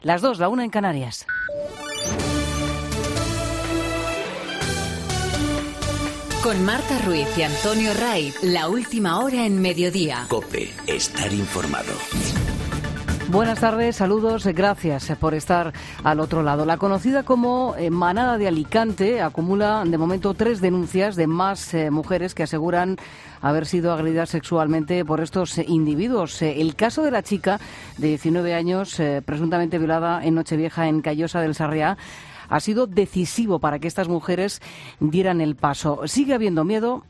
Las 2, la 1 en Canarias. Con Marta Ruiz y Antonio Ray, la última hora en Mediodía. COPE, estar informado. Buenas tardes, saludos, gracias por estar al otro lado. La conocida como Manada de Alicante acumula de momento 3 denuncias de más mujeres que aseguran haber sido agredidas sexualmente por estos individuos. El caso de la chica de 19 años, presuntamente violada en Nochevieja en Callosa del Sarriá, ha sido decisivo para que estas mujeres dieran el paso. Sigue habiendo miedo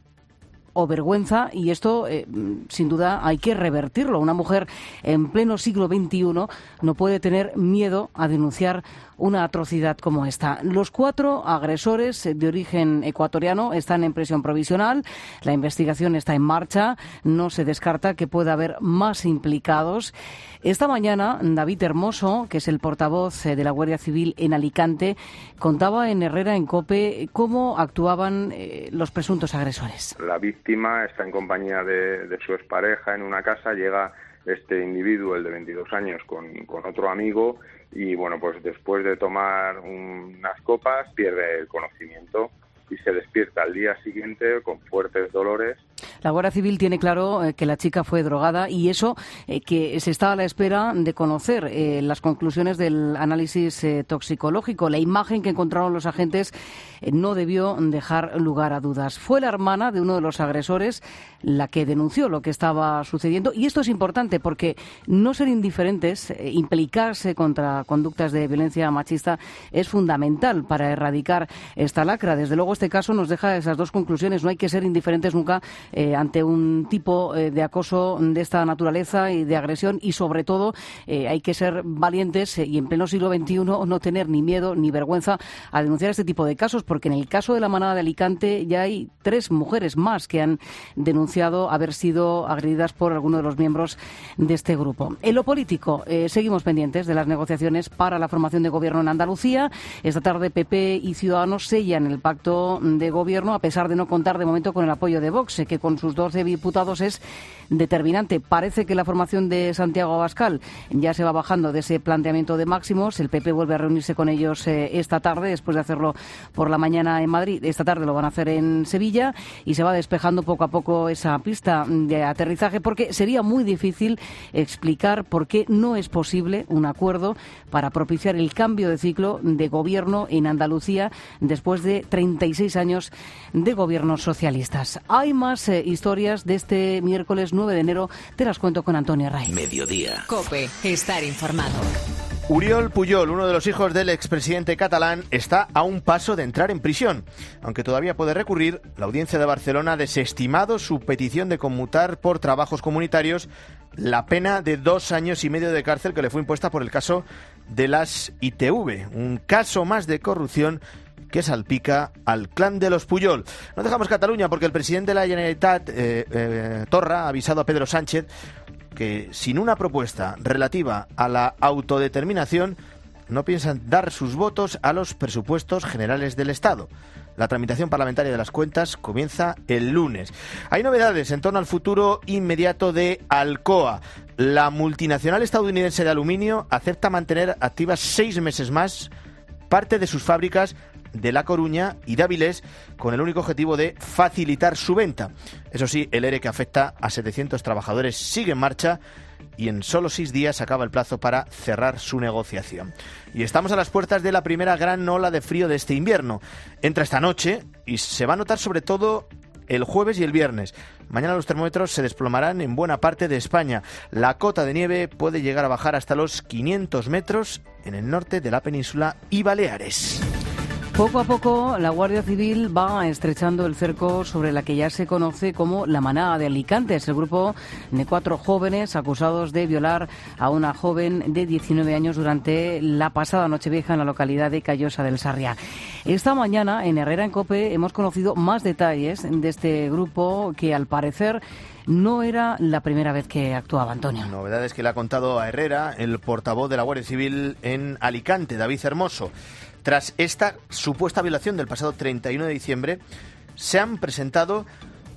o vergüenza, y esto sin duda hay que revertirlo. Una mujer en pleno siglo XXI no puede tener miedo a denunciar una atrocidad como esta. Los 4 agresores de origen ecuatoriano están en prisión provisional. La investigación está en marcha. No se descarta que pueda haber más implicados. Esta mañana, David Hermoso, que es el portavoz de la Guardia Civil en Alicante, contaba en Herrera en COPE cómo actuaban los presuntos agresores. La víctima está en compañía de su expareja en una casa. Llega este individuo, el de 22 años, con otro amigo, y bueno, pues después de tomar unas copas pierde el conocimiento y se despierta al día siguiente con fuertes dolores. La Guardia Civil tiene claro que la chica fue drogada, y eso que se está a la espera de conocer las conclusiones del análisis toxicológico. La imagen que encontraron los agentes no debió dejar lugar a dudas. Fue la hermana de uno de los agresores la que denunció lo que estaba sucediendo, y esto es importante porque no ser indiferentes, implicarse contra conductas de violencia machista es fundamental para erradicar esta lacra. Desde luego este caso nos deja esas 2 conclusiones. No hay que ser indiferentes nunca ante un tipo de acoso de esta naturaleza y de agresión, y sobre todo hay que ser valientes y en pleno siglo XXI no tener ni miedo ni vergüenza a denunciar este tipo de casos, porque en el caso de la Manada de Alicante ya hay 3 mujeres más que han denunciado haber sido agredidas por alguno de los miembros de este grupo. En lo político, seguimos pendientes de las negociaciones para la formación de gobierno en Andalucía. Esta tarde PP y Ciudadanos sellan el pacto de gobierno, a pesar de no contar de momento con el apoyo de Vox, que con sus 12 diputados es determinante. Parece que la formación de Santiago Abascal ya se va bajando de ese planteamiento de máximos. El PP vuelve a reunirse con ellos esta tarde, después de hacerlo por la mañana en Madrid. Esta tarde lo van a hacer en Sevilla, y se va despejando poco a poco esa pista de aterrizaje, porque sería muy difícil explicar por qué no es posible un acuerdo para propiciar el cambio de ciclo de gobierno en Andalucía después de 36 años de gobiernos socialistas. Hay más historias de este miércoles 9 de enero. Te las cuento con Antonio Ray. Mediodía. COPE, estar informado. Oriol Pujol, uno de los hijos del expresidente catalán, está a un paso de entrar en prisión. Aunque todavía puede recurrir, la Audiencia de Barcelona ha desestimado su petición de conmutar por trabajos comunitarios la pena de 2 años y medio de cárcel que le fue impuesta por el caso de las ITV, un caso más de corrupción que salpica al clan de los Pujol. No dejamos Cataluña porque el presidente de la Generalitat, Torra, ha avisado a Pedro Sánchez que sin una propuesta relativa a la autodeterminación no piensan dar sus votos a los presupuestos generales del Estado. La tramitación parlamentaria de las cuentas comienza el lunes. Hay novedades en torno al futuro inmediato de Alcoa. La multinacional estadounidense de aluminio acepta mantener activas 6 meses más parte de sus fábricas de La Coruña y de Avilés, con el único objetivo de facilitar su venta. Eso sí, el ERE que afecta a 700 trabajadores sigue en marcha, y en solo 6 días acaba el plazo para cerrar su negociación. Y estamos a las puertas de la primera gran ola de frío de este invierno. Entra esta noche y se va a notar sobre todo el jueves y el viernes. Mañana los termómetros se desplomarán en buena parte de España. La cota de nieve puede llegar a bajar hasta los 500 metros en el norte de la península y Baleares. Poco a poco la Guardia Civil va estrechando el cerco sobre la que ya se conoce como la Manada de Alicante. Es el grupo de 4 jóvenes acusados de violar a una joven de 19 años durante la pasada Nochevieja en la localidad de Callosa del Sarriá. Esta mañana en Herrera en COPE hemos conocido más detalles de este grupo que al parecer no era la primera vez que actuaba, Antonio. Novedades que le ha contado a Herrera el portavoz de la Guardia Civil en Alicante, David Hermoso. Tras esta supuesta violación del pasado 31 de diciembre, se han presentado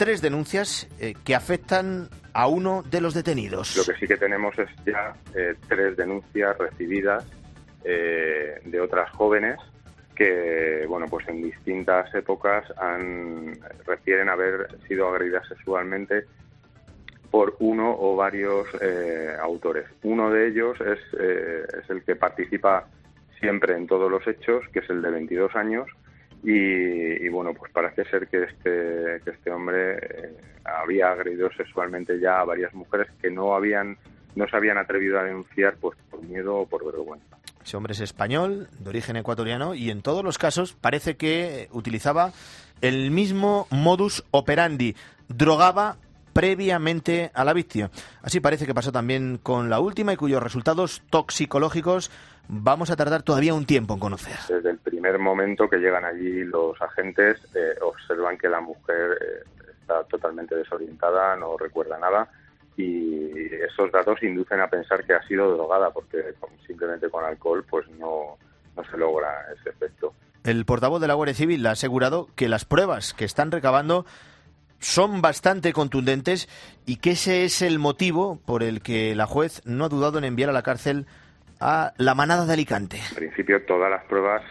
3 denuncias que afectan a uno de los detenidos. Lo que sí que tenemos es ya 3 denuncias recibidas de otras jóvenes que, bueno, pues en distintas épocas refieren haber sido agredidas sexualmente por uno o varios autores. Uno de ellos es el que participa siempre en todos los hechos, que es el de 22 años, y bueno, pues parece ser que este hombre había agredido sexualmente ya a varias mujeres que no se habían atrevido a denunciar, pues por miedo o por vergüenza. Ese hombre es español, de origen ecuatoriano, y en todos los casos parece que utilizaba el mismo modus operandi. Drogaba previamente a la víctima. Así parece que pasó también con la última, y cuyos resultados toxicológicos vamos a tardar todavía un tiempo en conocer. Desde el primer momento que llegan allí los agentes, observan que la mujer está totalmente desorientada, no recuerda nada, y esos datos inducen a pensar que ha sido drogada, porque simplemente con alcohol pues no se logra ese efecto. El portavoz de la Guardia Civil ha asegurado que las pruebas que están recabando son bastante contundentes y que ese es el motivo por el que la juez no ha dudado en enviar a la cárcel a la manada de Alicante. En principio todas las pruebas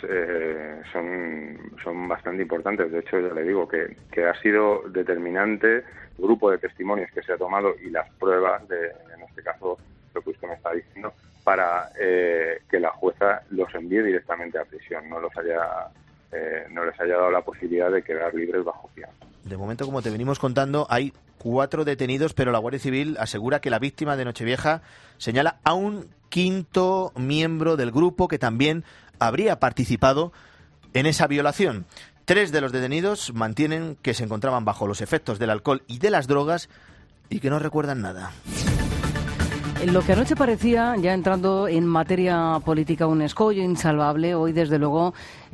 son bastante importantes. De hecho, ya le digo que ha sido determinante el grupo de testimonios que se ha tomado y las pruebas, en este caso lo que usted me está diciendo, para que la jueza los envíe directamente a prisión, no les haya dado la posibilidad de quedar libres bajo fianza. De momento, como te venimos contando, hay 4 detenidos, pero la Guardia Civil asegura que la víctima de Nochevieja señala a un 5º miembro del grupo que también habría participado en esa violación. 3 de los detenidos mantienen que se encontraban bajo los efectos del alcohol y de las drogas y que no recuerdan nada. Lo que anoche parecía, ya entrando en materia política, un escollo insalvable, hoy desde luego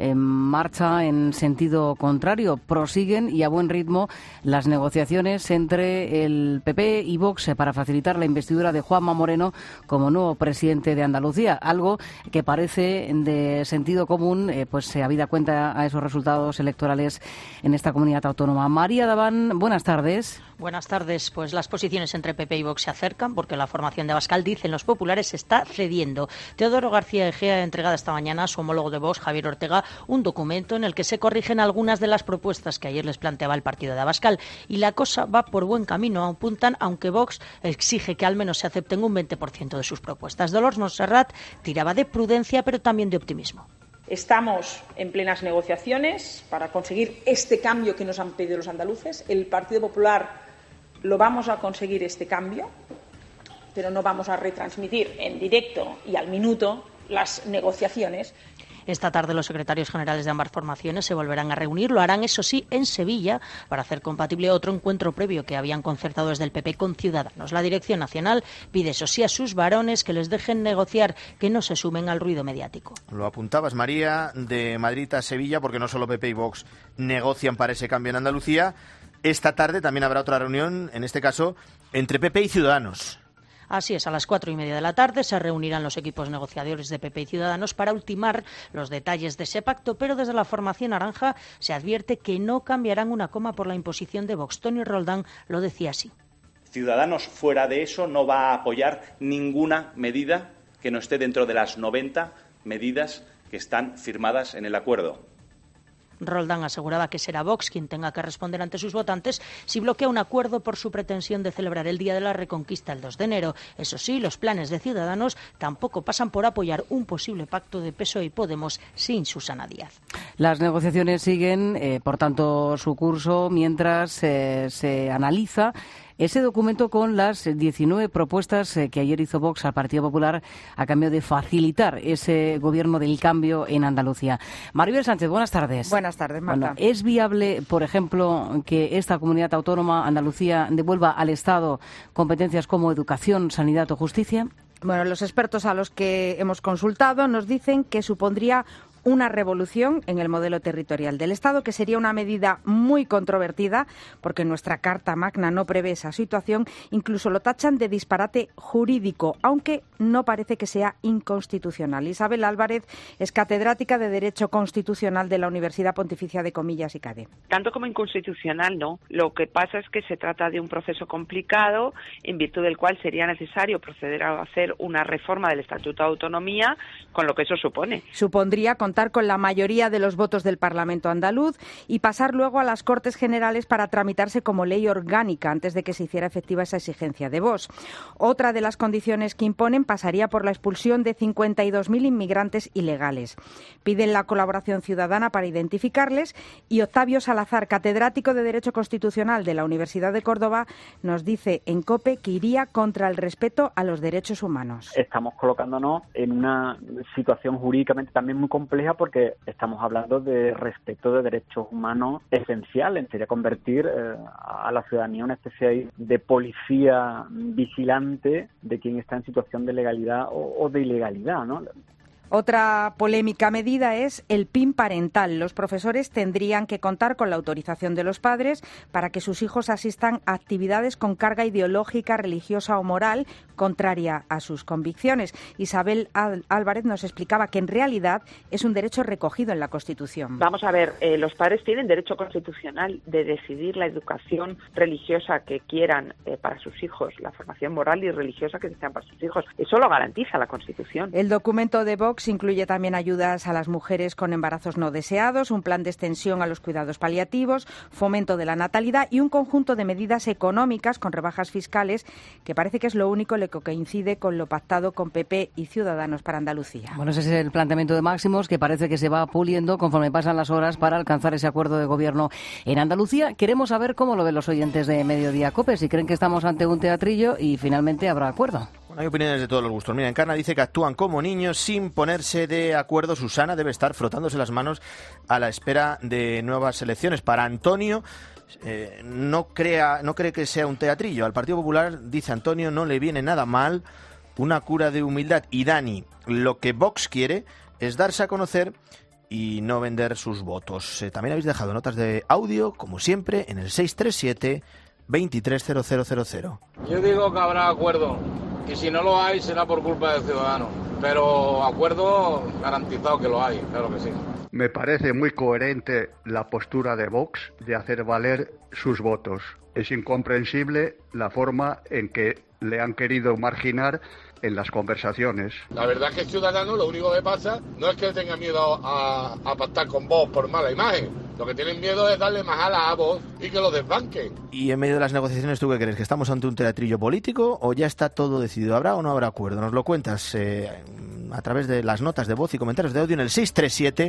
marcha en sentido contrario. Prosiguen y a buen ritmo las negociaciones entre el PP y Vox para facilitar la investidura de Juanma Moreno como nuevo presidente de Andalucía. Algo que parece de sentido común, pues habida cuenta a esos resultados electorales en esta comunidad autónoma. María Daván, buenas tardes. Buenas tardes. Pues las posiciones entre PP y Vox se acercan porque la formación de Abascal, dicen los populares, está cediendo. Teodoro García Egea ha entregado esta mañana a su homólogo de Vox, Javier Ortega, un documento en el que se corrigen algunas de las propuestas que ayer les planteaba el partido de Abascal. Y la cosa va por buen camino, apuntan, aunque Vox exige que al menos se acepten un 20% de sus propuestas. Dolors Montserrat tiraba de prudencia, pero también de optimismo. Estamos en plenas negociaciones para conseguir este cambio que nos han pedido los andaluces. El Partido Popular lo vamos a conseguir, este cambio, pero no vamos a retransmitir en directo y al minuto las negociaciones. Esta tarde los secretarios generales de ambas formaciones se volverán a reunir. Lo harán, eso sí, en Sevilla, para hacer compatible otro encuentro previo que habían concertado desde el PP con Ciudadanos. La Dirección Nacional pide, eso sí, a sus varones que les dejen negociar, que no se sumen al ruido mediático. Lo apuntabas, María, de Madrid a Sevilla, porque no solo PP y Vox negocian para ese cambio en Andalucía. Esta tarde también habrá otra reunión, en este caso, entre PP y Ciudadanos. Así es, a las 4:30 de la tarde se reunirán los equipos negociadores de PP y Ciudadanos para ultimar los detalles de ese pacto, pero desde la formación naranja se advierte que no cambiarán una coma por la imposición de Vox. Toni Roldán lo decía así. Ciudadanos, fuera de eso, no va a apoyar ninguna medida que no esté dentro de las 90 medidas que están firmadas en el acuerdo. Roldán aseguraba que será Vox quien tenga que responder ante sus votantes si bloquea un acuerdo por su pretensión de celebrar el Día de la Reconquista el 2 de enero. Eso sí, los planes de Ciudadanos tampoco pasan por apoyar un posible pacto de PSOE y Podemos sin Susana Díaz. Las negociaciones siguen, por tanto, su curso mientras se analiza ese documento con las 19 propuestas que ayer hizo Vox al Partido Popular a cambio de facilitar ese gobierno del cambio en Andalucía. Maribel Sánchez, buenas tardes. Buenas tardes, Marta. Bueno, ¿es viable, por ejemplo, que esta comunidad autónoma, Andalucía, devuelva al Estado competencias como educación, sanidad o justicia? Bueno, los expertos a los que hemos consultado nos dicen que supondría una revolución en el modelo territorial del Estado, que sería una medida muy controvertida porque nuestra Carta Magna no prevé esa situación. Incluso lo tachan de disparate jurídico, aunque no parece que sea inconstitucional. Isabel Álvarez es catedrática de Derecho Constitucional de la Universidad Pontificia de Comillas y CADE. Tanto como inconstitucional, no. Lo que pasa es que se trata de un proceso complicado, en virtud del cual sería necesario proceder a hacer una reforma del Estatuto de Autonomía, con lo que eso supone. Supondría contar con la mayoría de los votos del Parlamento andaluz y pasar luego a las Cortes Generales para tramitarse como ley orgánica antes de que se hiciera efectiva esa exigencia de Vox. Otra de las condiciones que imponen pasaría por la expulsión de 52.000 inmigrantes ilegales. Piden la colaboración ciudadana para identificarles y Octavio Salazar, catedrático de Derecho Constitucional de la Universidad de Córdoba, nos dice en COPE que iría contra el respeto a los derechos humanos. Estamos colocándonos en una situación jurídicamente también muy compleja porque estamos hablando de respeto de derechos humanos esenciales. Sería convertir a la ciudadanía en una especie de policía vigilante de quien está en situación de legalidad o de ilegalidad, ¿no? Otra polémica medida es el PIN parental. Los profesores tendrían que contar con la autorización de los padres para que sus hijos asistan a actividades con carga ideológica, religiosa o moral contraria a sus convicciones. Isabel Álvarez nos explicaba que en realidad es un derecho recogido en la Constitución. Vamos a ver, los padres tienen derecho constitucional de decidir la educación religiosa que quieran para sus hijos, la formación moral y religiosa que desean para sus hijos. Eso lo garantiza la Constitución. El documento de Vox incluye también ayudas a las mujeres con embarazos no deseados, un plan de extensión a los cuidados paliativos, fomento de la natalidad y un conjunto de medidas económicas con rebajas fiscales que parece que es lo único que coincide con lo pactado con PP y Ciudadanos para Andalucía. Bueno, ese es el planteamiento de Máximos que parece que se va puliendo conforme pasan las horas para alcanzar ese acuerdo de gobierno en Andalucía. Queremos saber cómo lo ven los oyentes de Mediodía COPE, si creen que estamos ante un teatrillo y finalmente habrá acuerdo. Hay opiniones de todos los gustos. Mira, Encarna dice que actúan como niños sin ponerse de acuerdo. Susana debe estar frotándose las manos a la espera de nuevas elecciones. Para Antonio, no cree que sea un teatrillo. Al Partido Popular, dice Antonio, no le viene nada mal una cura de humildad. Y Dani, lo que Vox quiere es darse a conocer y no vender sus votos. También habéis dejado notas de audio, como siempre, en el 637 230000. Yo digo que habrá acuerdo. Y si no lo hay, será por culpa del ciudadano. Pero acuerdo garantizado que lo hay, claro que sí. Me parece muy coherente la postura de Vox de hacer valer sus votos. Es incomprensible la forma en que le han querido marginar en las conversaciones. La verdad es que el ciudadano lo único que pasa no es que tenga miedo a pactar con Vox por mala imagen. Lo que tienen miedo es darle más alas a Vox y que lo desbanquen. Y en medio de las negociaciones, ¿tú qué crees? ¿Que estamos ante un teatrillo político o ya está todo decidido? ¿Habrá o no habrá acuerdo? Nos lo cuentas a través de las notas de voz y comentarios de audio en el 637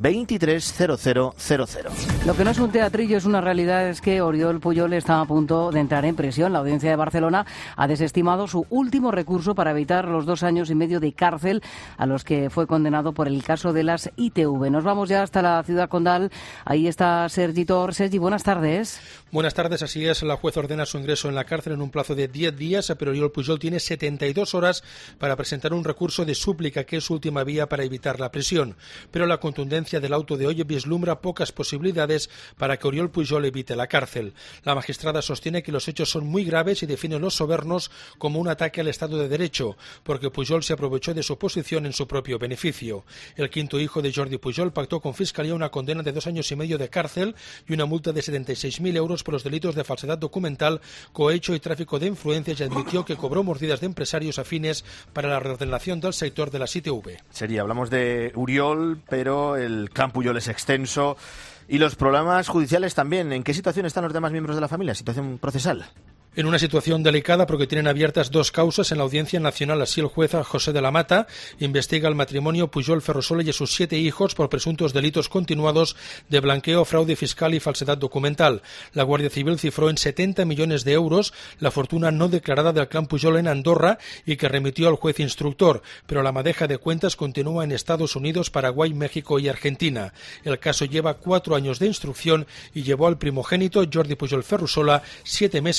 230000. Lo que no es un teatrillo, es una realidad, es que Oriol Pujol está a punto de entrar en prisión. La Audiencia de Barcelona ha desestimado su último recurso para evitar los 2 años y medio de cárcel a los que fue condenado por el caso de las ITV. Nos vamos ya hasta la ciudad condal. Ahí está Sergi Tor. Sergi, buenas tardes. Buenas tardes, así es. La juez ordena su ingreso en la cárcel en un plazo de 10 días, pero Oriol Pujol tiene 72 horas para presentar un recurso de súplica, que es su última vía para evitar la prisión. Pero la contundencia del auto de hoy vislumbra pocas posibilidades para que Oriol Pujol evite la cárcel. La magistrada sostiene que los hechos son muy graves y define los sobornos como un ataque al Estado de Derecho, porque Pujol se aprovechó de su posición en su propio beneficio. El quinto hijo de Jordi Pujol pactó con Fiscalía una condena de 2 años y medio de cárcel y una multa de 76.000 euros por los delitos de falsedad documental, cohecho y tráfico de influencias, y admitió que cobró mordidas de empresarios afines para la reordenación del sector de las ITV. Hablamos de Oriol, pero el clan Pujol es extenso y los problemas judiciales también. ¿En qué situación están los demás miembros de la familia? ¿Situación procesal? En una situación delicada porque tienen abiertas 2 causas en la Audiencia Nacional. Así el juez José de la Mata investiga el matrimonio Pujol Ferrusola y a sus 7 hijos por presuntos delitos continuados de blanqueo, fraude fiscal y falsedad documental. La Guardia Civil cifró en 70 millones de euros la fortuna no declarada del clan Pujol en Andorra y que remitió al juez instructor, pero la madeja de cuentas continúa en Estados Unidos, Paraguay, México y Argentina. El caso lleva 4 años de instrucción y llevó al primogénito Jordi Pujol Ferrusola 7 meses en la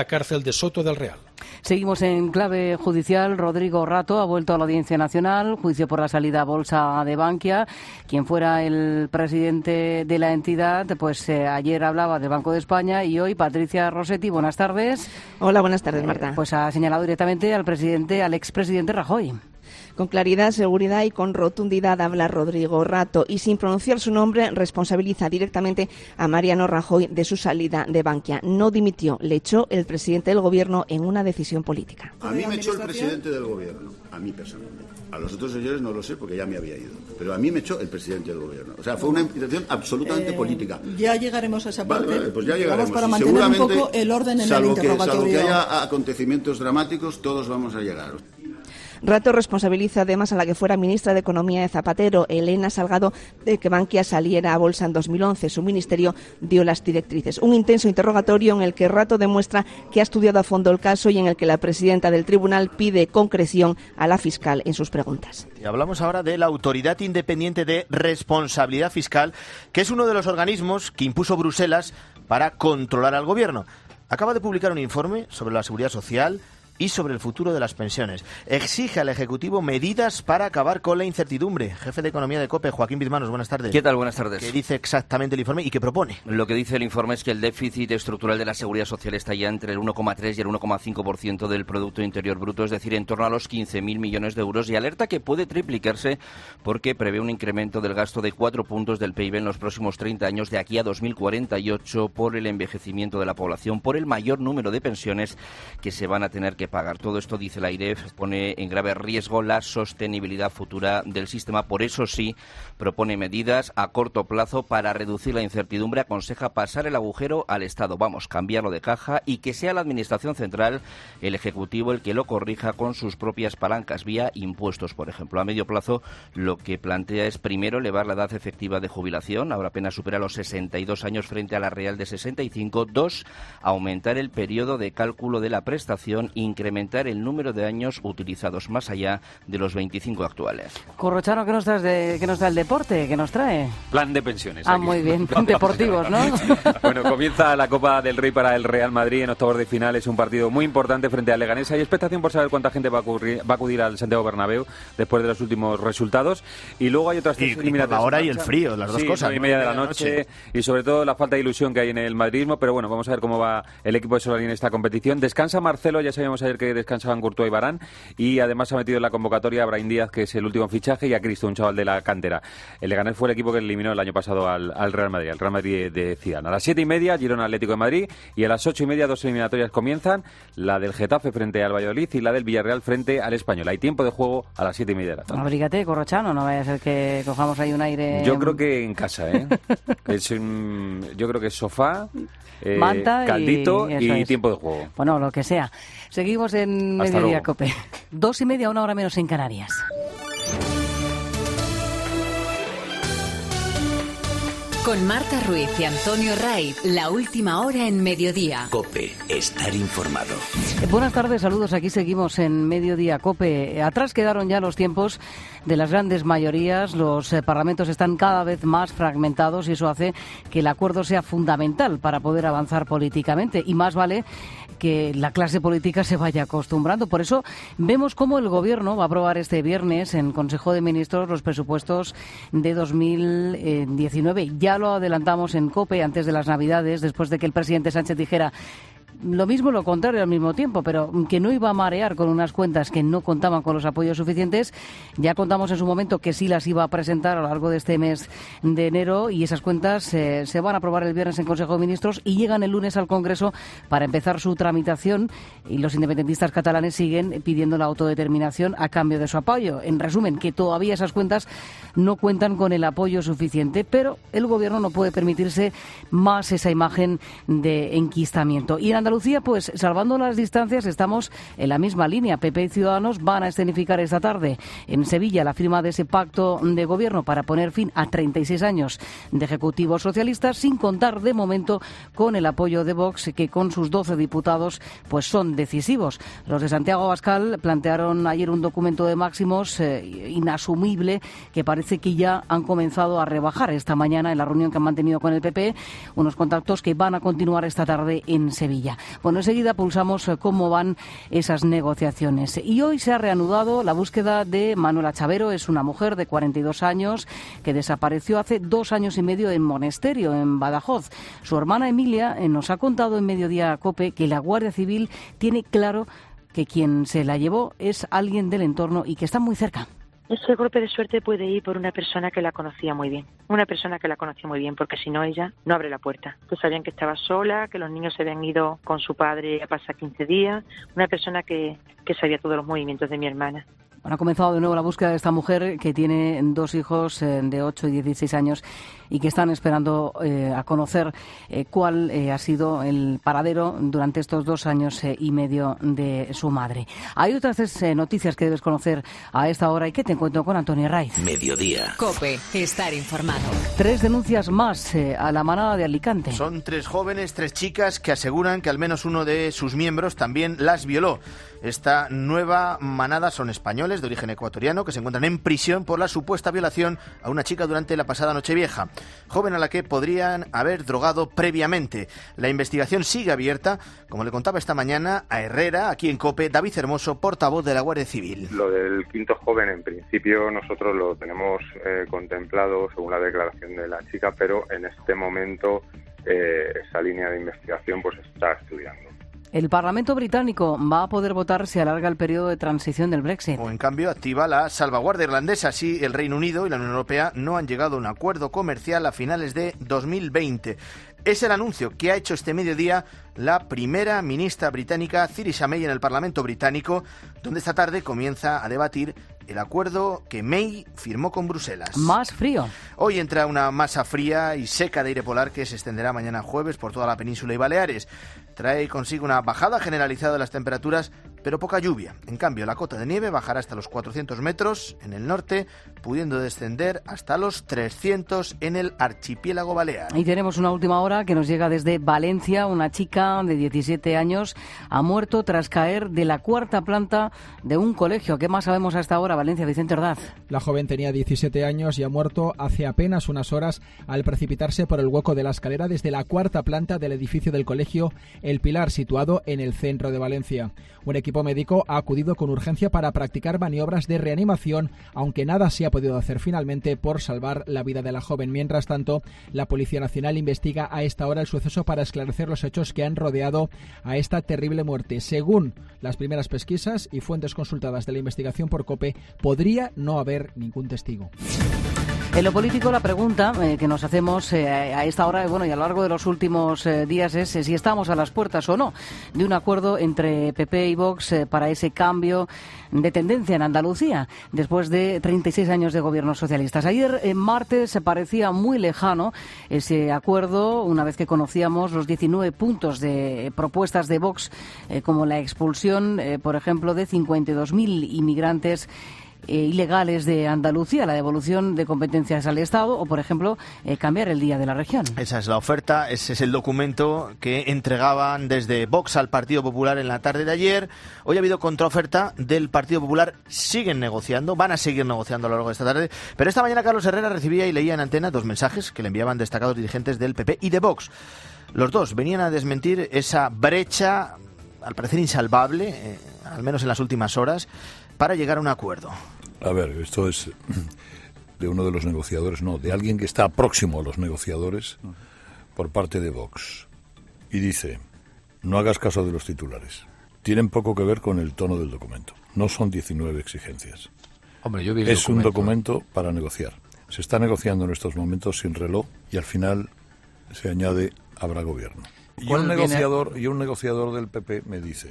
cárcel de Soto del Real. Seguimos en clave judicial. Rodrigo Rato ha vuelto a la Audiencia Nacional, juicio por la salida a bolsa de Bankia. Quien fuera el presidente de la entidad, pues ayer hablaba del Banco de España y hoy Patricia Rossetti. Buenas tardes. Hola, buenas tardes, Marta. Pues ha señalado directamente al expresidente Rajoy. Con claridad, seguridad y con rotundidad habla Rodrigo Rato y sin pronunciar su nombre responsabiliza directamente a Mariano Rajoy de su salida de Bankia. No dimitió, le echó el presidente del Gobierno en una decisión política. A mí me echó el presidente del Gobierno, a mí personalmente. A los otros señores no lo sé porque ya me había ido. Pero a mí me echó el presidente del Gobierno. O sea, fue una implicación absolutamente política. Ya llegaremos a esa parte. Vale, pues ya llegaremos. Para mantener un poco el orden en el interrogatorio. Salvo que haya acontecimientos dramáticos, todos vamos a llegar. Rato responsabiliza además a la que fuera ministra de Economía de Zapatero, Elena Salgado, de que Bankia saliera a bolsa en 2011. Su ministerio dio las directrices. Un intenso interrogatorio en el que Rato demuestra que ha estudiado a fondo el caso y en el que la presidenta del tribunal pide concreción a la fiscal en sus preguntas. Y hablamos ahora de la Autoridad Independiente de Responsabilidad Fiscal, que es uno de los organismos que impuso Bruselas para controlar al Gobierno. Acaba de publicar un informe sobre la seguridad social y sobre el futuro de las pensiones. Exige al Ejecutivo medidas para acabar con la incertidumbre. Jefe de Economía de COPE, Joaquín Bizmanos, buenas tardes. ¿Qué tal? Buenas tardes. ¿Qué dice exactamente el informe y qué propone? Lo que dice el informe es que el déficit estructural de la seguridad social está ya entre el 1,3 y el 1,5% del Producto Interior Bruto, es decir, en torno a los 15.000 millones de euros, y alerta que puede triplicarse porque prevé un incremento del gasto de 4 puntos del PIB en los próximos 30 años de aquí a 2048 por el envejecimiento de la población, por el mayor número de pensiones que se van a tener que pagar. Todo esto, dice la AIREF, pone en grave riesgo la sostenibilidad futura del sistema. Por eso sí, propone medidas a corto plazo para reducir la incertidumbre. Aconseja pasar el agujero al Estado, cambiarlo de caja, y que sea la Administración Central, el Ejecutivo, el que lo corrija con sus propias palancas, vía impuestos, por ejemplo. A medio plazo, lo que plantea es, primero, elevar la edad efectiva de jubilación. Ahora apenas supera los 62 años frente a la real de 65. 2, aumentar el periodo de cálculo de la prestación, incrementar el número de años utilizados más allá de los 25 actuales. Corrochano, ¿qué nos da el deporte? ¿Qué nos trae? Plan de pensiones. Aquí. Muy bien. Deportivos, ¿no? Bueno, comienza la Copa del Rey para el Real Madrid en octavos de final. Es un partido muy importante frente al Leganés. Hay expectación por saber cuánta gente va a acudir al Santiago Bernabéu después de los últimos resultados. Y luego hay otras tres eliminatorias. Ahora y el frío, las dos cosas. 9:30 de la noche. Y sobre todo la falta de ilusión que hay en el madridismo. Pero bueno, vamos a ver cómo va el equipo de Solari en esta competición. Descansa Marcelo, ya sabíamos ayer que descansaban Courtois y Varane, y además ha metido en la convocatoria a Brahim Díaz, que es el último fichaje, y a Cristo, un chaval de la cantera. El Leganés fue el equipo que eliminó el año pasado al Real Madrid de Zidane. A las 7:30, Girona Atlético de Madrid, y a las 8:30 dos eliminatorias comienzan, la del Getafe frente al Valladolid y la del Villarreal frente al Español. Hay tiempo de juego a las 7:30 de la tarde. Abrígate, Corrochano, no vaya a ser que cojamos ahí un aire. Yo creo que en casa, yo creo que es sofá, manta, caldito y tiempo de juego. Bueno, lo que sea. Seguimos en Mediodía COPE. 2:30, 1 hora menos en Canarias. Con Marta Ruiz y Antonio Raiz, la última hora en Mediodía. COPE, estar informado. Buenas tardes, saludos. Aquí seguimos en Mediodía COPE. Atrás quedaron ya los tiempos de las grandes mayorías. Los parlamentos están cada vez más fragmentados y eso hace que el acuerdo sea fundamental para poder avanzar políticamente. Y más vale que la clase política se vaya acostumbrando. Por eso vemos cómo el Gobierno va a aprobar este viernes en Consejo de Ministros los presupuestos de 2019. Ya lo adelantamos en COPE antes de las Navidades, después de que el presidente Sánchez dijera lo mismo, lo contrario al mismo tiempo, pero que no iba a marear con unas cuentas que no contaban con los apoyos suficientes. Ya contamos en su momento que sí las iba a presentar a lo largo de este mes de enero, y esas cuentas se van a aprobar el viernes en Consejo de Ministros y llegan el lunes al Congreso para empezar su tramitación, y los independentistas catalanes siguen pidiendo la autodeterminación a cambio de su apoyo. En resumen, que todavía esas cuentas no cuentan con el apoyo suficiente, pero el Gobierno no puede permitirse más esa imagen de enquistamiento. Y en Andalucía, pues salvando las distancias, estamos en la misma línea. PP y Ciudadanos van a escenificar esta tarde en Sevilla la firma de ese pacto de gobierno para poner fin a 36 años de ejecutivos socialistas, sin contar de momento con el apoyo de Vox, que con sus 12 diputados pues son decisivos. Los de Santiago Abascal plantearon ayer un documento de máximos inasumible, que parece que ya han comenzado a rebajar esta mañana en la reunión que han mantenido con el PP, unos contactos que van a continuar esta tarde en Sevilla. Andalucía. Bueno, enseguida pulsamos cómo van esas negociaciones. Y hoy se ha reanudado la búsqueda de Manuela Chavero. Es una mujer de 42 años que desapareció hace 2 años y medio en Monesterio, en Badajoz. Su hermana Emilia nos ha contado en Mediodía COPE que la Guardia Civil tiene claro que quien se la llevó es alguien del entorno y que está muy cerca. Ese golpe de suerte puede ir por una persona que la conocía muy bien. Una persona que la conocía muy bien, porque si no, ella no abre la puerta. Pues sabían que estaba sola, que los niños se habían ido con su padre a pasar 15 días. Una persona que sabía todos los movimientos de mi hermana. Bueno, ha comenzado de nuevo la búsqueda de esta mujer que tiene 2 hijos de 8 y 16 años y que están esperando a conocer cuál ha sido el paradero durante estos 2 años y medio de su madre. Hay otras noticias que debes conocer a esta hora y que te encuentro con Antonio Raiz. Mediodía. COPE, estar informado. 3 denuncias más a la manada de Alicante. Son 3 jóvenes, 3 chicas que aseguran que al menos uno de sus miembros también las violó. Esta nueva manada son españoles de origen ecuatoriano que se encuentran en prisión por la supuesta violación a una chica durante la pasada Nochevieja, joven a la que podrían haber drogado previamente. La investigación sigue abierta, como le contaba esta mañana a Herrera, aquí en COPE, David Hermoso, portavoz de la Guardia Civil. Lo del 5º joven, en principio, nosotros lo tenemos contemplado según la declaración de la chica, pero en este momento esa línea de investigación pues está estudiando. El Parlamento británico va a poder votar si alarga el periodo de transición del Brexit. O en cambio activa la salvaguardia irlandesa. Así el Reino Unido y la Unión Europea no han llegado a un acuerdo comercial a finales de 2020. Es el anuncio que ha hecho este mediodía la primera ministra británica Theresa May en el Parlamento británico, donde esta tarde comienza a debatir el acuerdo que May firmó con Bruselas. Más frío. Hoy entra una masa fría y seca de aire polar que se extenderá mañana jueves por toda la península y Baleares. Trae consigo una bajada generalizada de las temperaturas, pero poca lluvia. En cambio, la cota de nieve bajará hasta los 400 metros en el norte, pudiendo descender hasta los 300 en el archipiélago balear. Y tenemos una última hora que nos llega desde Valencia. Una chica de 17 años ha muerto tras caer de la 4ª planta de un colegio. ¿Qué más sabemos hasta ahora, Valencia? Vicente Ordaz. La joven tenía 17 años y ha muerto hace apenas unas horas al precipitarse por el hueco de la escalera desde la 4ª planta del edificio del colegio El Pilar, situado en el centro de Valencia. Un equipo médico ha acudido con urgencia para practicar maniobras de reanimación, aunque nada se ha podido hacer finalmente por salvar la vida de la joven. Mientras tanto, la Policía Nacional investiga a esta hora el suceso para esclarecer los hechos que han rodeado a esta terrible muerte. Según las primeras pesquisas y fuentes consultadas de la investigación por COPE, podría no haber ningún testigo. En lo político, la pregunta que nos hacemos a esta hora y a lo largo de los últimos días es si estamos a las puertas o no de un acuerdo entre PP y Vox para ese cambio de tendencia en Andalucía después de 36 años de gobiernos socialistas. Ayer, martes, se parecía muy lejano ese acuerdo una vez que conocíamos los 19 puntos de propuestas de Vox, como la expulsión, por ejemplo, de 52.000 inmigrantes ilegales de Andalucía, la devolución de competencias al Estado o, por ejemplo, cambiar el día de la región. Esa es la oferta, ese es el documento que entregaban desde Vox al Partido Popular en la tarde de ayer. Hoy ha habido contraoferta del Partido Popular, siguen negociando, van a seguir negociando a lo largo de esta tarde, pero esta mañana Carlos Herrera recibía y leía en antena 2 mensajes que le enviaban destacados dirigentes del PP y de Vox. Los dos venían a desmentir esa brecha, al parecer insalvable, al menos en las últimas horas, para llegar a un acuerdo. A ver, esto es de uno de los negociadores, no, de alguien que está próximo a los negociadores por parte de Vox. Y dice, no hagas caso de los titulares. Tienen poco que ver con el tono del documento. No son 19 exigencias. Hombre, yo vi el es documento. Un documento para negociar. Se está negociando en estos momentos sin reloj y al final se añade habrá gobierno. Y un negociador del PP me dice,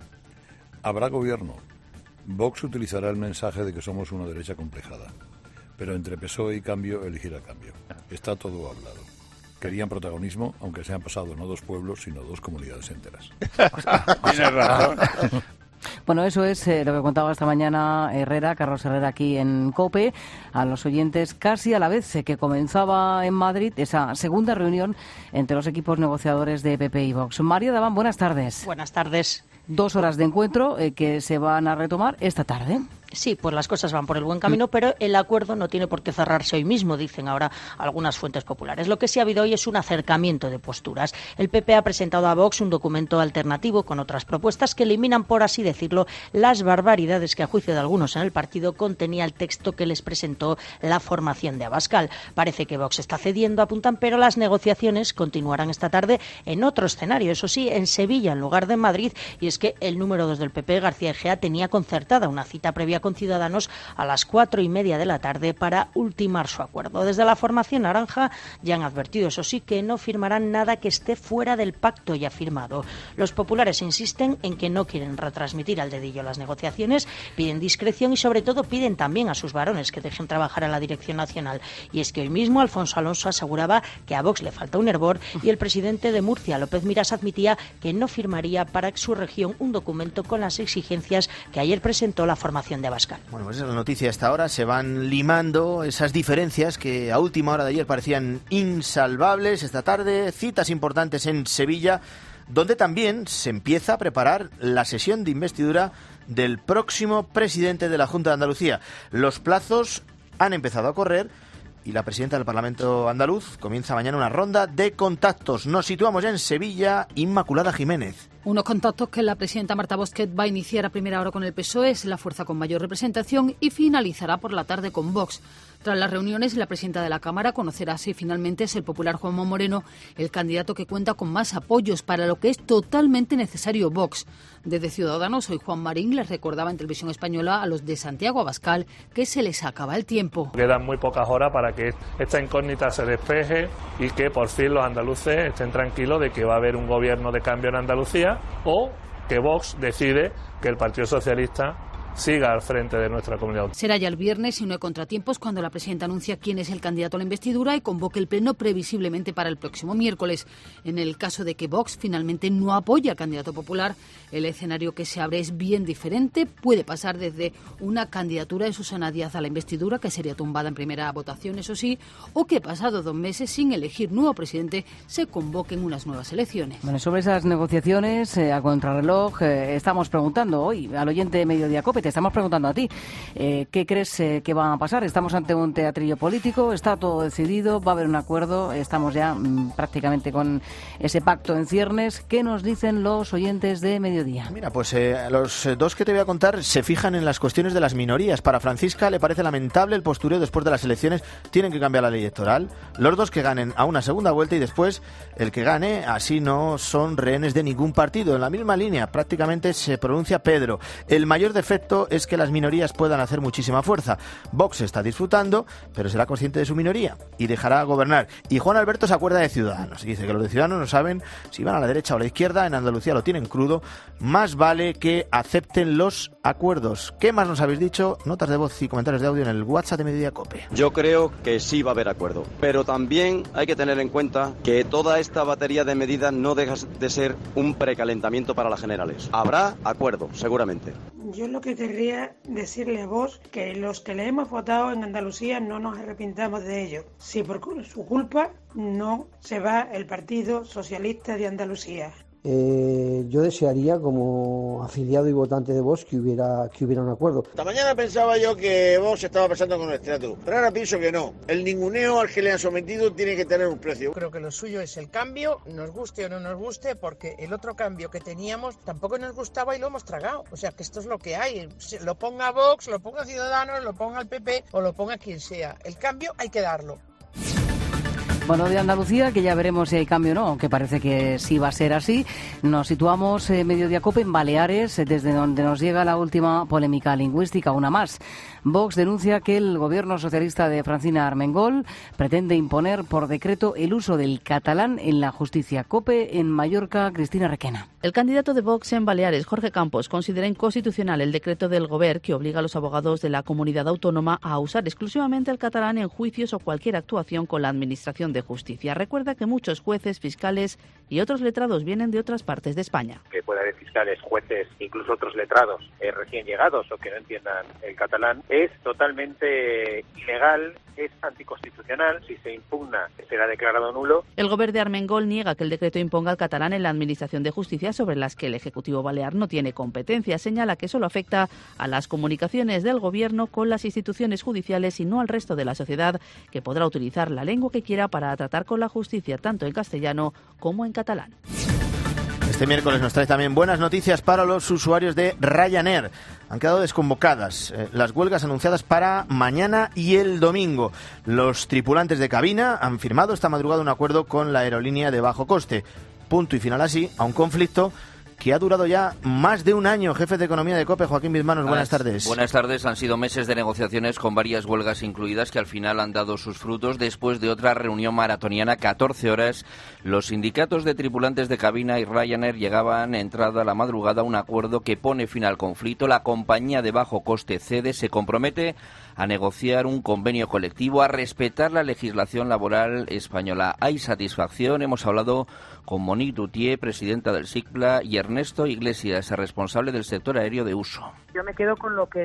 habrá gobierno. Vox utilizará el mensaje de que somos una derecha complejada, pero entre PSOE y Cambio elegirá Cambio. Está todo hablado. Querían protagonismo, aunque se han pasado no 2 pueblos, sino 2 comunidades enteras. Tienes razón. Bueno, eso es lo que contaba esta mañana Carlos Herrera, aquí en COPE, a los oyentes casi a la vez que comenzaba en Madrid esa segunda reunión entre los equipos negociadores de PP y Vox. María Daván, buenas tardes. Buenas tardes. 2 horas de encuentro que se van a retomar esta tarde. Sí, pues las cosas van por el buen camino, pero el acuerdo no tiene por qué cerrarse hoy mismo, dicen ahora algunas fuentes populares. Lo que sí ha habido hoy es un acercamiento de posturas. El PP ha presentado a Vox un documento alternativo con otras propuestas que eliminan, por así decirlo, las barbaridades que a juicio de algunos en el partido contenía el texto que les presentó la formación de Abascal. Parece que Vox está cediendo, apuntan, pero las negociaciones continuarán esta tarde en otro escenario, eso sí, en Sevilla en lugar de en Madrid, y es que el número 2 del PP, García Egea, tenía concertada una cita previa con Ciudadanos a las 4:30 de la tarde para ultimar su acuerdo. Desde la formación naranja ya han advertido, eso sí, que no firmarán nada que esté fuera del pacto ya firmado. Los populares insisten en que no quieren retransmitir al dedillo las negociaciones, piden discreción y sobre todo piden también a sus varones que dejen trabajar a la dirección nacional. Y es que hoy mismo Alfonso Alonso aseguraba que a Vox le falta un hervor y el presidente de Murcia, López Miras, admitía que no firmaría para su región un documento con las exigencias que ayer presentó la formación de Abascal. Bueno, pues esa es la noticia. Hasta ahora se van limando esas diferencias que a última hora de ayer parecían insalvables. Esta tarde, citas importantes en Sevilla, donde también se empieza a preparar la sesión de investidura del próximo presidente de la Junta de Andalucía. Los plazos han empezado a correr y la presidenta del Parlamento andaluz comienza mañana una ronda de contactos. Nos situamos ya en Sevilla, Inmaculada Jiménez. Unos contactos que la presidenta Marta Bosquet va a iniciar a primera hora con el PSOE, es la fuerza con mayor representación, y finalizará por la tarde con Vox. Tras las reuniones, la presidenta de la Cámara conocerá si finalmente es el popular Juanma Moreno el candidato que cuenta con más apoyos para lo que es totalmente necesario Vox. Desde Ciudadanos, hoy Juan Marín les recordaba en Televisión Española a los de Santiago Abascal que se les acaba el tiempo. Quedan muy pocas horas para que esta incógnita se despeje y que por fin los andaluces estén tranquilos de que va a haber un gobierno de cambio en Andalucía, o que Vox decide que el Partido Socialista siga al frente de nuestra comunidad. Será ya el viernes, si no hay contratiempos, cuando la presidenta anuncia quién es el candidato a la investidura y convoque el pleno previsiblemente para el próximo miércoles. En el caso de que Vox finalmente no apoye al candidato popular, el escenario que se abre es bien diferente. Puede pasar desde una candidatura de Susana Díaz a la investidura, que sería tumbada en primera votación, eso sí, o que pasado 2 meses sin elegir nuevo presidente se convoquen unas nuevas elecciones. Bueno, sobre esas negociaciones a contrarreloj estamos preguntando hoy al oyente de Mediodía COPE. Te estamos preguntando a ti, ¿qué crees que va a pasar? ¿Estamos ante un teatrillo político? ¿Está todo decidido? ¿Va a haber un acuerdo? Estamos ya prácticamente con ese pacto en ciernes. ¿Qué nos dicen los oyentes de Mediodía? Mira, pues los dos que te voy a contar se fijan en las cuestiones de las minorías. Para Francisca le parece lamentable el postureo después de las elecciones. Tienen que cambiar la ley electoral. Los dos que ganen a una segunda vuelta y después el que gane, así no son rehenes de ningún partido. En la misma línea prácticamente se pronuncia Pedro. El mayor defecto es que las minorías puedan hacer muchísima fuerza. Vox está disfrutando, pero será consciente de su minoría y dejará gobernar. Y Juan Alberto se acuerda de Ciudadanos. Dice que los de Ciudadanos no saben si van a la derecha o a la izquierda. En Andalucía lo tienen crudo. Más vale que acepten los acuerdos. ¿Qué más nos habéis dicho? Notas de voz y comentarios de audio en el WhatsApp de Mediodía COPE. Yo creo que sí va a haber acuerdo, pero también hay que tener en cuenta que toda esta batería de medidas no deja de ser un precalentamiento para las generales. Habrá acuerdo, seguramente. Yo lo que querría decirle a vos que los que le hemos votado en Andalucía no nos arrepintamos de ello. Si por su culpa no se va el Partido Socialista de Andalucía. Yo desearía, como afiliado y votante de Vox, que hubiera un acuerdo. Esta mañana pensaba yo que Vox estaba pasando con el estrato, pero ahora pienso que no. El ninguneo al que le han sometido tiene que tener un precio. Creo que lo suyo es el cambio, nos guste o no nos guste, porque el otro cambio que teníamos tampoco nos gustaba y lo hemos tragado. O sea, que esto es lo que hay. Lo ponga Vox, lo ponga Ciudadanos, lo ponga el PP o lo ponga quien sea. El cambio hay que darlo. Bueno, de Andalucía, que ya veremos si hay cambio o no, aunque parece que sí va a ser así. Nos situamos Mediodía COPE en Baleares, desde donde nos llega la última polémica lingüística, una más. Vox denuncia que el gobierno socialista de Francina Armengol pretende imponer por decreto el uso del catalán en la justicia. COPE en Mallorca, Cristina Requena. El candidato de Vox en Baleares, Jorge Campos, considera inconstitucional el decreto del Govern que obliga a los abogados de la comunidad autónoma a usar exclusivamente el catalán en juicios o cualquier actuación con la administración Administración de Justicia. Recuerda que muchos jueces, fiscales y otros letrados vienen de otras partes de España. Que pueda haber fiscales, jueces, incluso otros letrados recién llegados o que no entiendan el catalán, es totalmente ilegal, es anticonstitucional. Si se impugna, será declarado nulo. El Govern de Armengol niega que el decreto imponga al catalán en la Administración de Justicia, sobre las que el Ejecutivo balear no tiene competencia. Señala que solo afecta a las comunicaciones del Gobierno con las instituciones judiciales y no al resto de la sociedad, que podrá utilizar la lengua que quiera para tratar con la justicia, tanto en castellano como en catalán. Este miércoles nos trae también buenas noticias para los usuarios de Ryanair. Han quedado desconvocadas las huelgas anunciadas para mañana y el domingo. Los tripulantes de cabina han firmado esta madrugada un acuerdo con la aerolínea de bajo coste. Punto y final así a un conflicto que ha durado ya más de un año. Jefe de Economía de COPE, Joaquín Bizmanos, buenas tardes. Buenas tardes. Han sido meses de negociaciones con varias huelgas incluidas que al final han dado sus frutos después de otra reunión maratoniana, 14 horas. Los sindicatos de tripulantes de cabina y Ryanair llegaban entrada la madrugada a un acuerdo que pone fin al conflicto. La compañía de bajo coste cede, se compromete a negociar un convenio colectivo, a respetar la legislación laboral española. Hay satisfacción. Hemos hablado con Monique Dutier, presidenta del SICPLA, y Ernesto Iglesias, responsable del sector aéreo de uso. Yo me quedo con lo que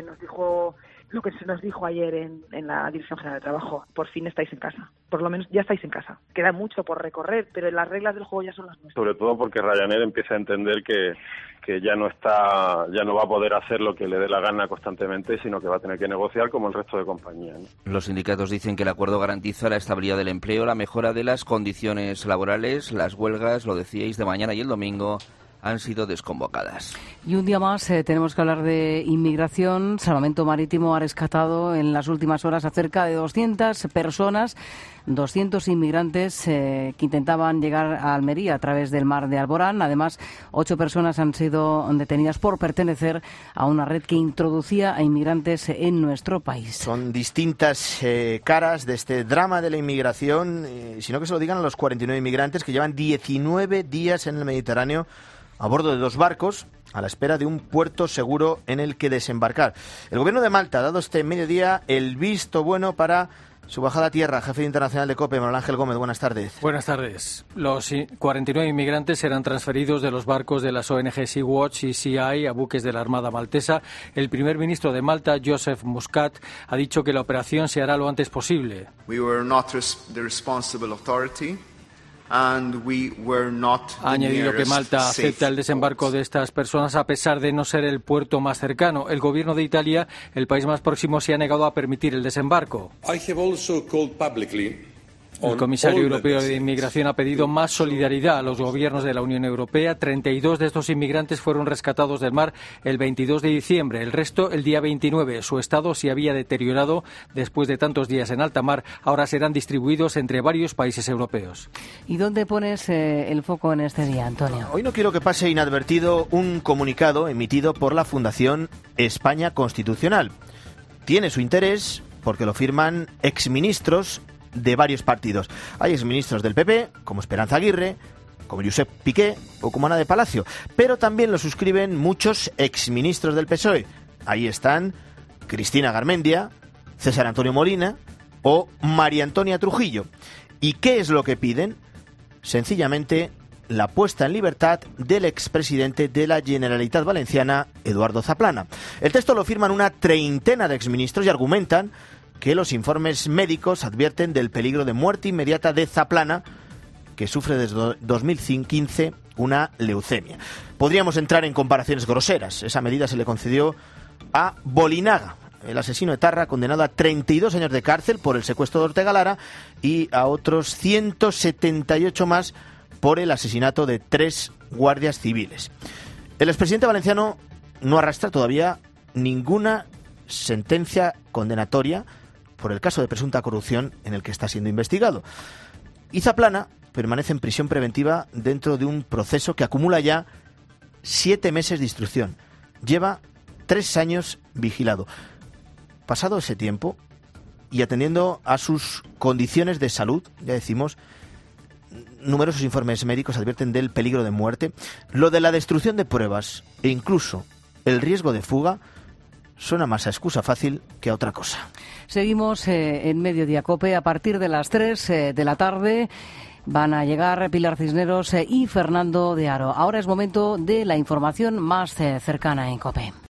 se nos dijo ayer en la Dirección General de Trabajo. Por fin estáis en casa. Por lo menos ya estáis en casa. Queda mucho por recorrer, pero las reglas del juego ya son las nuestras. Sobre todo porque Ryanair empieza a entender que ya no va a poder hacer lo que le dé la gana constantemente, sino que va a tener que negociar como el resto de compañías, ¿no? Los sindicatos dicen que el acuerdo garantiza la estabilidad del empleo, la mejora de las condiciones laborales. Las huelgas, lo decíais, de mañana y el domingo han sido desconvocadas. Y un día más tenemos que hablar de inmigración. Salvamento Marítimo ha rescatado en las últimas horas a cerca de 200 personas, 200 inmigrantes que intentaban llegar a Almería a través del mar de Alborán. Además, 8 personas han sido detenidas por pertenecer a una red que introducía a inmigrantes en nuestro país. Son distintas caras de este drama de la inmigración, sino que se lo digan a los 49 inmigrantes que llevan 19 días en el Mediterráneo a bordo de 2 barcos, a la espera de un puerto seguro en el que desembarcar. El Gobierno de Malta ha dado este mediodía el visto bueno para su bajada a tierra. Jefe internacional de COPE, Manuel Ángel Gómez, buenas tardes. Buenas tardes. Los 49 inmigrantes serán transferidos de los barcos de las ONG Sea-Watch y Sea-Eye a buques de la Armada Maltesa. El primer ministro de Malta, Joseph Muscat, ha dicho que la operación se hará lo antes posible. We were not the responsible authority. Ha añadido que Malta acepta el desembarco de estas personas a pesar de no ser el puerto más cercano. El gobierno de Italia, el país más próximo, se ha negado a permitir el desembarco. El comisario europeo de inmigración ha pedido más solidaridad a los gobiernos de la Unión Europea. 32 de estos inmigrantes fueron rescatados del mar el 22 de diciembre, el resto el día 29. Su estado se había deteriorado después de tantos días en alta mar. Ahora serán distribuidos entre varios países europeos. ¿Y dónde pones el foco en este día, Antonio? Hoy no quiero que pase inadvertido un comunicado emitido por la Fundación España Constitucional. Tiene su interés porque lo firman exministros de varios partidos. Hay exministros del PP, como Esperanza Aguirre, como Josep Piqué o como Ana de Palacio, pero también lo suscriben muchos exministros del PSOE. Ahí están Cristina Garmendia, César Antonio Molina o María Antonia Trujillo. ¿Y qué es lo que piden? Sencillamente la puesta en libertad del expresidente de la Generalitat Valenciana, Eduardo Zaplana. El texto lo firman una treintena de exministros y argumentan que los informes médicos advierten del peligro de muerte inmediata de Zaplana, que sufre desde 2015 una leucemia. Podríamos entrar en comparaciones groseras. Esa medida se le concedió a Bolinaga, el asesino etarra condenado a 32 años de cárcel por el secuestro de Ortega Lara y a otros 178 más por el asesinato de 3 guardias civiles. El expresidente valenciano no arrastra todavía ninguna sentencia condenatoria por el caso de presunta corrupción en el que está siendo investigado. Y Zaplana permanece en prisión preventiva dentro de un proceso que acumula ya 7 meses de instrucción. Lleva 3 años vigilado. Pasado ese tiempo y atendiendo a sus condiciones de salud, ya decimos, numerosos informes médicos advierten del peligro de muerte, lo de la destrucción de pruebas e incluso el riesgo de fuga suena más a excusa fácil que a otra cosa. Seguimos en Mediodía COPE. A partir de las 3 de la tarde van a llegar Pilar Cisneros y Fernando de Aro. Ahora es momento de la información más cercana en COPE.